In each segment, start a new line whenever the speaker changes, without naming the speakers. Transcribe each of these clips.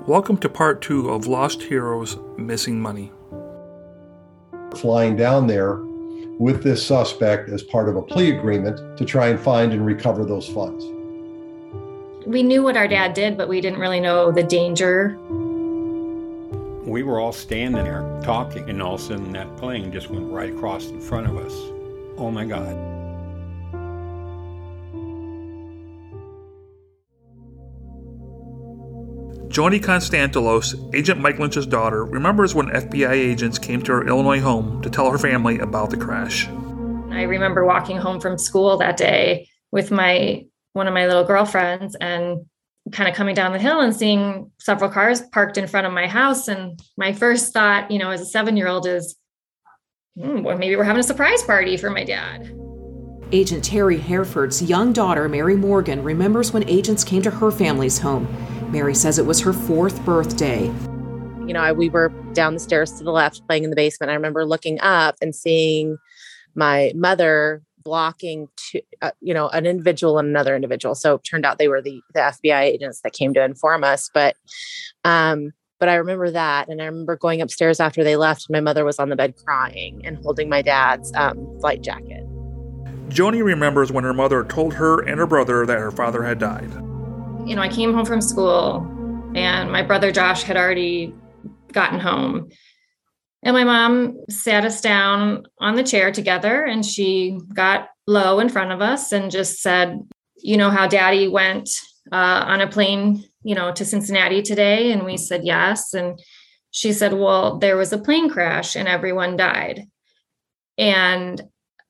Welcome to part 2 of Lost Heroes Missing Money.
Flying down there with this suspect as part of a plea agreement to try and find and recover those funds.
We knew what our dad did, but we didn't really know the danger.
We were all standing there talking, and all of a sudden that plane just went right across in front of us. Oh my God.
Joni Constantinos, Agent Mike Lynch's daughter, remembers when FBI agents came to her Illinois home to tell her family about the crash.
I remember walking home from school that day with one of my little girlfriends and kind of coming down the hill and seeing several cars parked in front of my house. And my first thought, as a 7-year-old is, well, maybe we're having a surprise party for my dad.
Agent Terry Hereford's young daughter, Mary Morgan, remembers when agents came to her family's home. Mary says it was her 4th birthday.
We were down the stairs to the left playing in the basement. I remember looking up and seeing my mother blocking an individual and another individual. So it turned out they were the FBI agents that came to inform us. But I remember that. And I remember going upstairs after they left. My mother was on the bed crying and holding my dad's flight jacket.
Joni remembers when her mother told her and her brother that her father had died.
I came home from school and my brother Josh had already gotten home. And my mom sat us down on the chair together and she got low in front of us and just said, how daddy went on a plane, to Cincinnati today? And we said, yes. And she said, well, there was a plane crash and everyone died. And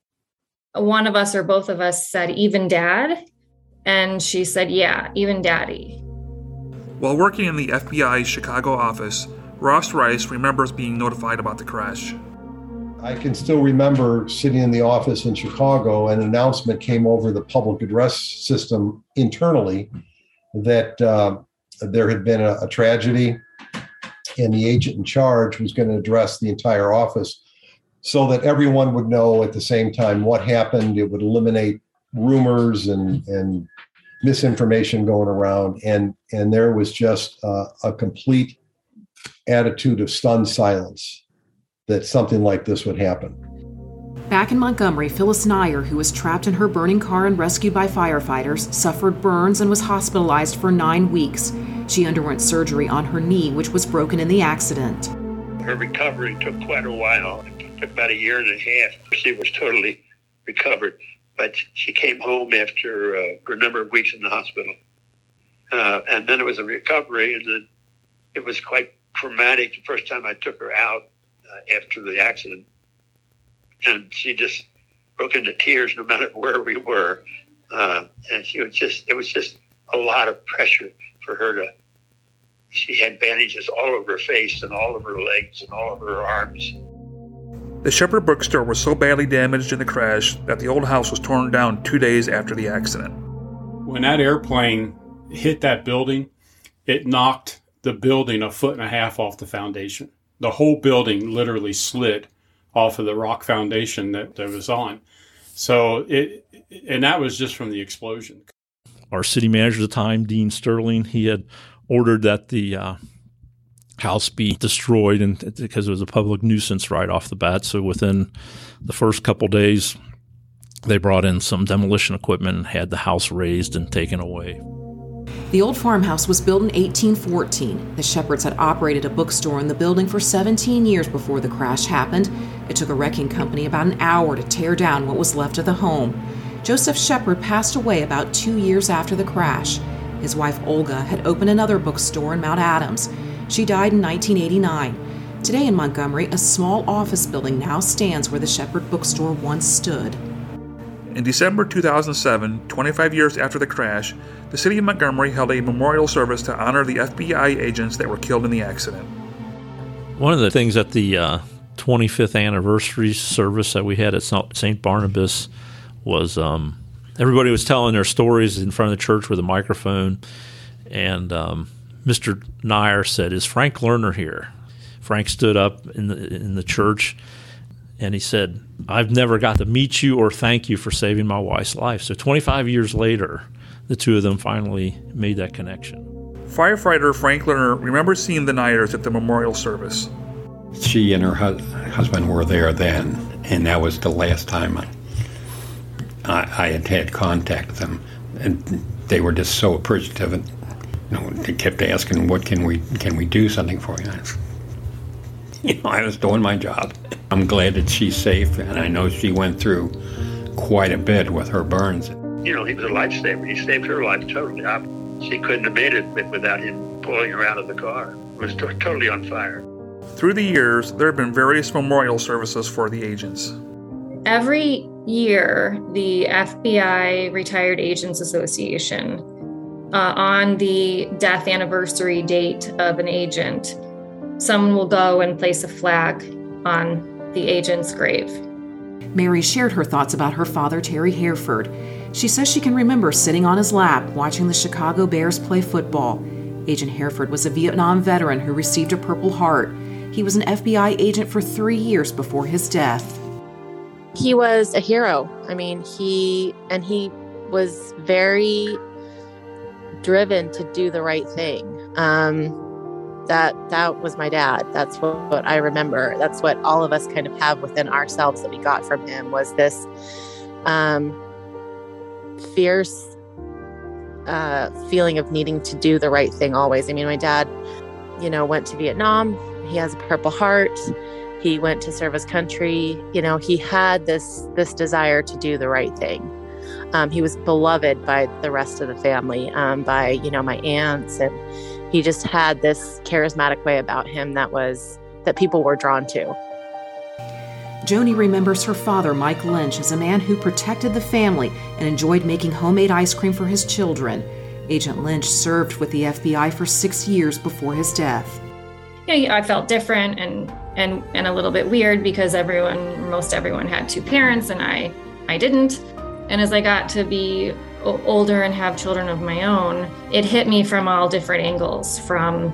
one of us or both of us said, even dad? And she said, yeah, even daddy.
While working in the FBI's Chicago office, Ross Rice remembers being notified about the crash.
I can still remember sitting in the office in Chicago, an announcement came over the public address system internally that there had been a tragedy and the agent in charge was going to address the entire office so that everyone would know at the same time what happened. It would eliminate rumors and misinformation going around. And there was just a complete attitude of stunned silence that something like this would happen.
Back in Montgomery, Phyllis Nyer, who was trapped in her burning car and rescued by firefighters, suffered burns and was hospitalized for 9 weeks. She underwent surgery on her knee, which was broken in the accident.
Her recovery took quite a while. It took about 1.5 years. She was totally recovered. But she came home after a number of weeks in the hospital. And then it was a recovery, and then it was quite traumatic the first time I took her out after the accident. And she just broke into tears no matter where we were. And it was just a lot of pressure for her she had bandages all over her face and all over her legs and all over her arms.
The Shepherd bookstore was so badly damaged in the crash that the old house was torn down 2 days after the accident.
When that airplane hit that building, it knocked the building 1.5 feet off the foundation. The whole building literally slid off of the rock foundation that was on. So and that was just from the explosion.
Our city manager at the time, Dean Sterling, he had ordered that the house be destroyed, and because it was a public nuisance right off the bat. So within the first couple days, they brought in some demolition equipment and had the house razed and taken away.
The old farmhouse was built in 1814. The Shepherds had operated a bookstore in the building for 17 years before the crash happened. It took a wrecking company about an hour to tear down what was left of the home. Joseph Shepherd passed away about 2 years after the crash. His wife Olga had opened another bookstore in Mount Adams. She died in 1989. Today in Montgomery, a small office building now stands where the Shepherd bookstore once stood.
In December 2007, 25 years after the crash, the city of Montgomery held a memorial service to honor the FBI agents that were killed in the accident.
One of the things at the 25th anniversary service that we had at St. Barnabas was everybody was telling their stories in front of the church with a microphone, and Mr. Nyer said, "Is Frank Lerner here?" Frank stood up in the church, and he said, "I've never got to meet you or thank you for saving my wife's life." So 25 years later, the two of them finally made that connection.
Firefighter Frank Lerner remembers seeing the Nyers at the memorial service.
She and her husband were there then, and that was the last time I had contact with them. And they were just so appreciative. And, they kept asking, "What can we do something for you?" I was doing my job. I'm glad that she's safe, and I know she went through quite a bit with her burns.
He was a lifesaver. He saved her life totally. She couldn't have made it without him pulling her out of the car. It was totally on fire.
Through the years, there have been various memorial services for the agents.
Every year, the FBI Retired Agents Association, on the death anniversary date of an agent, someone will go and place a flag on the agent's grave.
Mary shared her thoughts about her father, Terry Hereford. She says she can remember sitting on his lap watching the Chicago Bears play football. Agent Hereford was a Vietnam veteran who received a Purple Heart. He was an FBI agent for 3 years before his death.
He was a hero. He was very driven to do the right thing. That was my dad. That's what I remember. That's what all of us kind of have within ourselves that we got from him, was this fierce feeling of needing to do the right thing always. My dad, went to Vietnam. He has a Purple Heart. He went to serve his country. He had this desire to do the right thing. He was beloved by the rest of the family, by, my aunts, and he just had this charismatic way about him that people were drawn to.
Joni remembers her father, Mike Lynch, as a man who protected the family and enjoyed making homemade ice cream for his children. Agent Lynch served with the FBI for 6 years before his death.
I felt different and a little bit weird because most everyone had 2 parents and I didn't. And as I got to be older and have children of my own, it hit me from all different angles, from,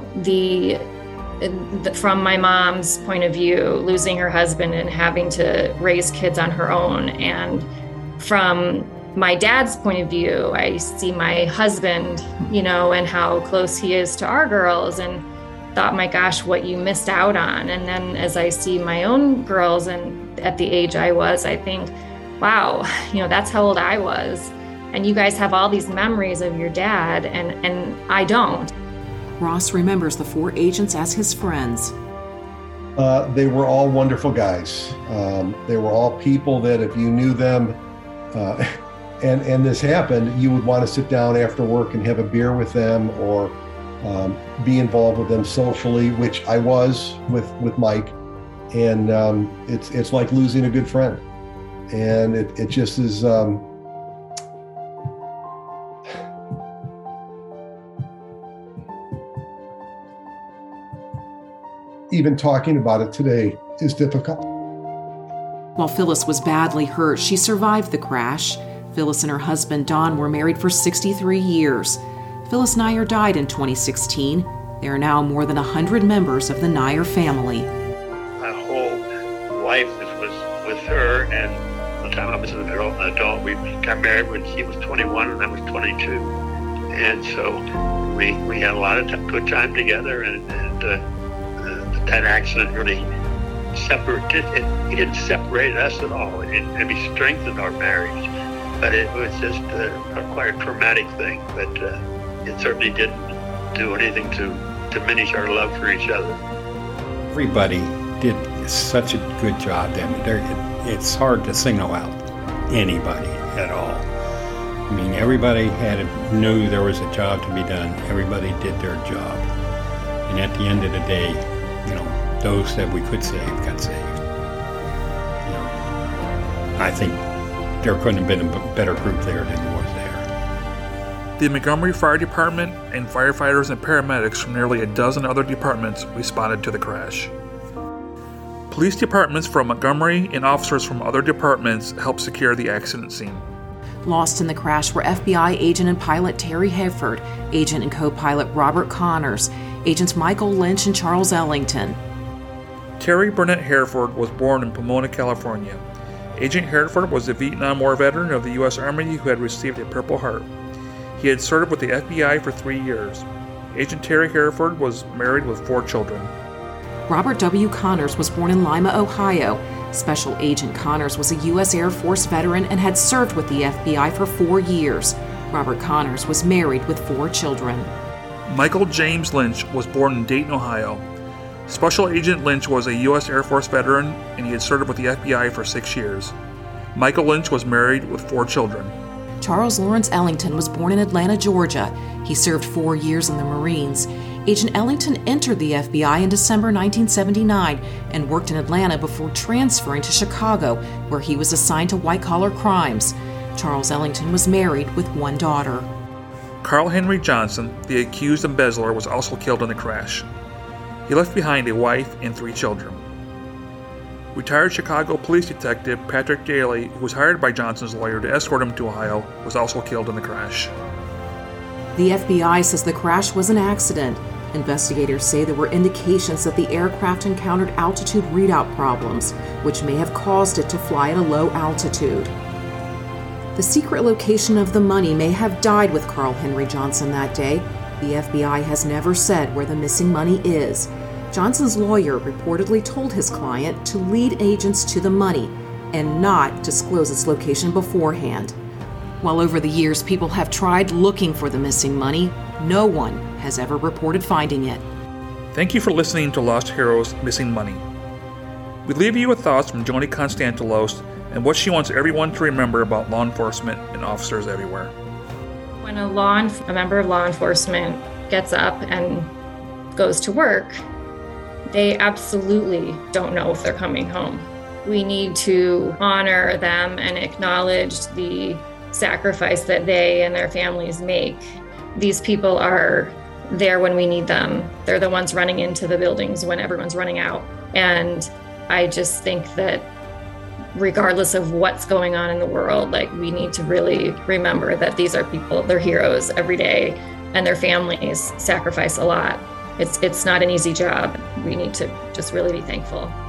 from my mom's point of view, losing her husband and having to raise kids on her own. And from my dad's point of view, I see my husband, and how close he is to our girls, and thought, my gosh, what you missed out on. And then as I see my own girls and at the age I was, I think, wow, that's how old I was. And you guys have all these memories of your dad, and I don't.
Ross remembers the 4 agents as his friends.
They were all wonderful guys. They were all people that if you knew them, and this happened, you would want to sit down after work and have a beer with them, or be involved with them socially, which I was with Mike. And it's like losing a good friend. And it just is... even talking about it today is difficult.
While Phyllis was badly hurt, she survived the crash. Phyllis and her husband, Don, were married for 63 years. Phyllis Nyer died in 2016. There are now more than 100 members of the Nyer family.
My whole life was with her, and by the time I was an adult, we got married when she was 21 and I was 22. And so we had a lot of good time together, and that accident really it didn't separate us at all. It maybe strengthened our marriage, but it was just quite a traumatic thing. But it certainly didn't do anything to diminish our love for each other.
Everybody did such a good job. It's hard to single out anybody at all. Everybody knew there was a job to be done. Everybody did their job. And at the end of the day, those that we could save got saved. I think there couldn't have been a better group there than was there.
The Montgomery Fire Department and firefighters and paramedics from nearly a dozen other departments responded to the crash. Police departments from Montgomery and officers from other departments helped secure the accident scene.
Lost in the crash were FBI agent and pilot Terry Hereford, agent and co-pilot Robert Connors, agents Michael Lynch and Charles Ellington.
Terry Burnett Hereford was born in Pomona, California. Agent Hereford was a Vietnam War veteran of the U.S. Army who had received a Purple Heart. He had served with the FBI for 3 years. Agent Terry Hereford was married with 4 children.
Robert W. Connors was born in Lima, Ohio. Special Agent Connors was a U.S. Air Force veteran and had served with the FBI for 4 years. Robert Connors was married with 4 children.
Michael James Lynch was born in Dayton, Ohio. Special Agent Lynch was a U.S. Air Force veteran, and he had served with the FBI for 6 years. Michael Lynch was married with 4 children.
Charles Lawrence Ellington was born in Atlanta, Georgia. He served 4 years in the Marines. Agent Ellington entered the FBI in December 1979 and worked in Atlanta before transferring to Chicago, where he was assigned to white-collar crimes. Charles Ellington was married with 1 daughter.
Carl Henry Johnson, the accused embezzler, was also killed in the crash. He left behind a wife and 3 children. Retired Chicago police detective Patrick Daly, who was hired by Johnson's lawyer to escort him to Ohio, was also killed in the crash.
The FBI says the crash was an accident. Investigators say there were indications that the aircraft encountered altitude readout problems, which may have caused it to fly at a low altitude. The secret location of the money may have died with Carl Henry Johnson that day. The FBI has never said where the missing money is. Johnson's lawyer reportedly told his client to lead agents to the money and not disclose its location beforehand. While over the years people have tried looking for the missing money, no one has ever reported finding it.
Thank you for listening to Lost Heroes Missing Money. We leave you with thoughts from Joni Konstantelos and what she wants everyone to remember about law enforcement and officers everywhere.
When a member of law enforcement gets up and goes to work, they absolutely don't know if they're coming home. We need to honor them and acknowledge the sacrifice that they and their families make. These people are there when we need them. They're the ones running into the buildings when everyone's running out. And I just think that regardless of what's going on in the world, we need to really remember that these are people, they're heroes every day, and their families sacrifice a lot. It's not an easy job. We need to just really be thankful.